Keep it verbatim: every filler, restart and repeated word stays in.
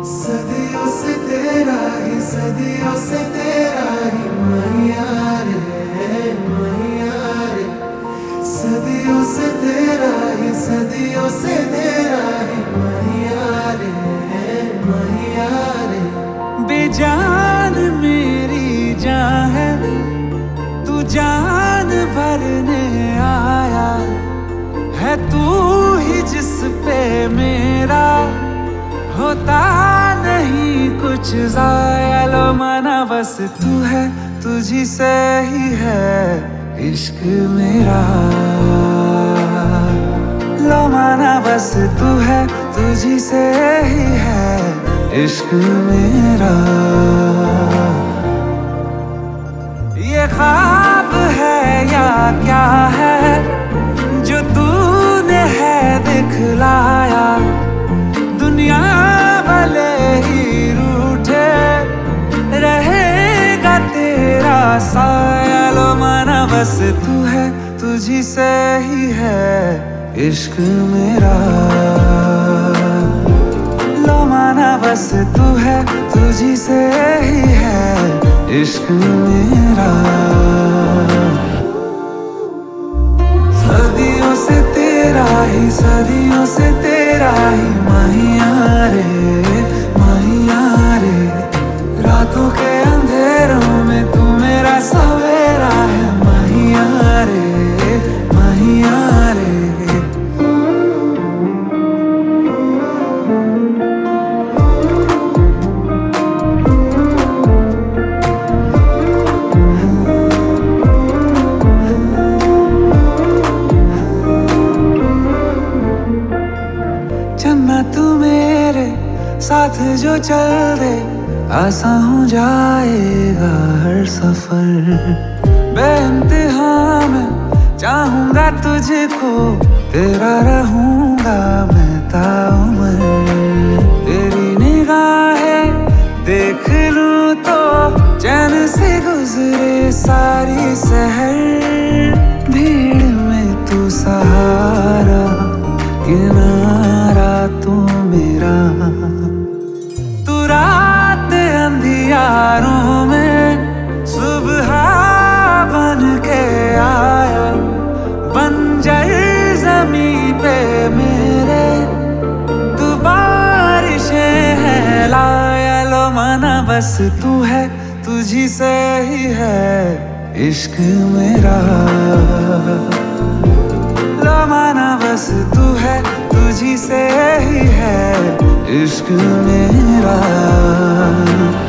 सदियों से तेरा ही सदियों से तेरा ही मैया रे मैया रे। सदियों से तेरा ही सदियों से तेरा ही मैया रे मैया रे। बेजान मेरी जान है, तू जान भरने आया है, तू ही जिस पे मेरा होता नहीं कुछ ज़ाया। लो माना बस तू है, तुझी से ही है इश्क मेरा। लो माना बस तू है, तुझी से ही है इश्क मेरा। ये ख्वाब है या क्या है जो तूने है दिखलाया। दुनिया भले ही रूठे रहेगा तेरा साया। लो माना बस तू है, तुझी से ही है इश्क मेरा। लो माना बस तू है, तुझी से ही है इश्क मेरा। सदियों से तेरा ही सदियों से तेरा ही मैया रे मैया रे। रातों के अंधेरों में तू मेरा सवेरा है मैया रे मैया रे। चन्ना तू मेरे साथ जो चल दे, आसान हो जाएगा हर सफर। बेइंतहा मैं चाहूंगा तुझको, तेरा रहूंगा मैं ताउम्र। तेरी निगाहें देख लूं तो चैन से गुजरे सारी सहर। भीड़ में तू सहारा, किनारा तू मेरा। तू रात अंधियारों में सुबह बन के आया। बंजर ज़मीं पे मेरे तू बारिशें है लाया। लो माना बस तू है, तुझी से ही है इश्क मेरा। लो माना बस तू है, तुझी से ही है इश्क मेरा।